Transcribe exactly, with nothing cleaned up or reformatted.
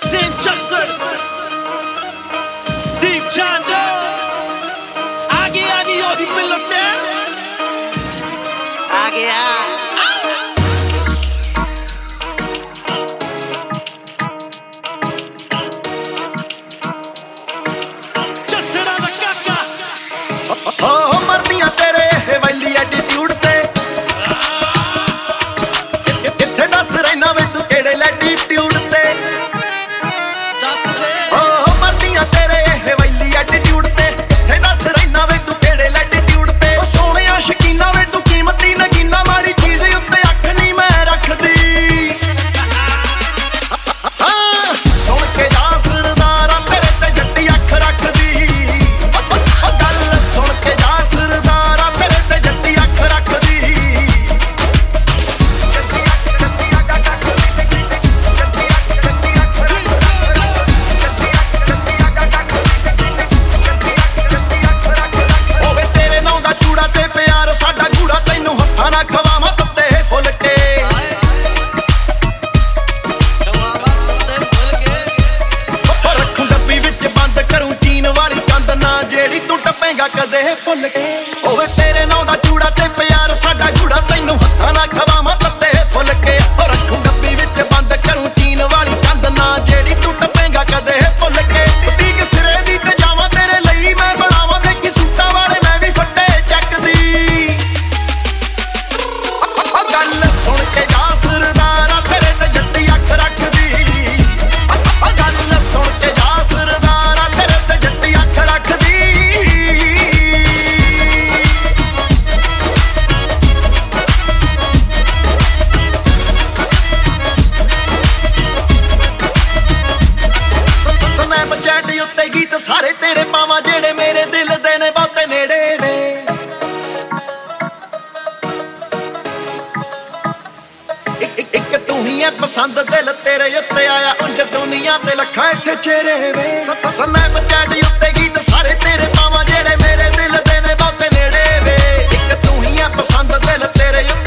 Saint Joseph, Deep Chando, Agi Agi Odi Pilate, Agi Agi. Oh, mardiya tere hawali attitude te kithe das reina ve tu kede latitude te Das de oh mardiya tere hawali attitude te kithe das reina ve tu kede latitude te oh soniya shakina ve tu ਕੀਮਤੀ ਨਗੀਨਾ ਮਾੜੀ ਚੀਜ਼ ਉੱਤੇ ਅੱਖ ਨਹੀਂ ਮੈਂ ਰੱਖਦੀ ਸੁਣ ਕੇ ਜਾ ਸਰਦਾਰਾ ਤੇਰੇ ਤੇ ਜੱਟੀ ਅੱਖ ਰੱਖਦੀ ਕਦੇ ਭੁੱਲ ਕੇ ਓਏ ਤੇਰੇ ਨਾਂ ਦਾ ਚੂੜਾ ਤੇ ਪਿਆਰ ਸਾਡਾ ਗੂੜਾ ਤੈਨੂੰ ਹੱਥਾਂ ਨਾਲ ਖਵਾਵਾਂ ਤੱਤੇ ਫੁੱਲ ਕੇ ਓ ਰੱਖੂ ਡੱਬੀ ਵਿੱਚ ਬੰਦ ਕਰੂੰ ਚੀਨ ਵਾਲੀ ਕੰਧ ਨਾ ਜਿਹੜੀ ਤੂੰ ਟੱਪੇਗਾ ਕਦੇ ਭੁੱਲ ਕੇ ਉੱਡੀ ਕਿ ਸਿਰੇ ਦੀ ਤੇ ਜਾਵਾਂ ਤੇਰੇ ਲਈ ਮੈਂ ਬਣਾਵਾਂ ਦੇਖੀ ਸੂਟਾਂ ਵਾਲੇ ਮੈਂ ਵੀ ਫੱਟੇ ਚੱਕਦੀ ਓ ਗੱਲ ਸੁਣ ਕੇ ਜਾ ਸਰਦਾਰਾ ਤੇਰੇ ਤੇ ਜੱਟੀ ਅੱਖ ਰੱਖਦੀ ਓ ਗੱਲ ਸੁਣ ਕੇ ਜਾ ਸਰਦਾਰਾ ਤੇਰੇ ਤੇ ਜੱਟੀ ਅੱਖ ਰੱਖਦੀ ਸਨੈਪਚੈਟ ਉੱਤੇ ਗੀਤ ਸਾਰੇ ਤੇਰੇ ਪਾਵਾਂ ਜਿਹੜੇ ਮੇਰੇ ਦਿਲ ਦੇ ਨੇ ਬਹੁਤੇ ਨੇੜੇ ਵੇ ਇੱਕ ਇੱਕ ਤੂੰ ਹੀ ਐ ਪਸੰਦ ਦਿਲ ਤੇਰੇ ਉੱਤੇ ਆਇਆ ਉਂਝ ਦੁਨੀਆ ਤੇ ਲੱਖਾਂ ਇੱਥੇ ਚਿਹਰੇ ਵੇ ਸਨੈਪਚੈਟ ਉੱਤੇ ਗੀਤ ਸਾਰੇ ਤੇਰੇ ਪਾਵਾਂ ਜਿਹੜੇ ਮੇਰੇ ਦਿਲ ਦੇ ਨੇ ਬਹੁਤੇ ਨੇੜੇ ਵੇ ਇੱਕ ਤੂੰ ਹੀ ਐ ਪਸੰਦ ਦਿਲ ਤੇਰੇ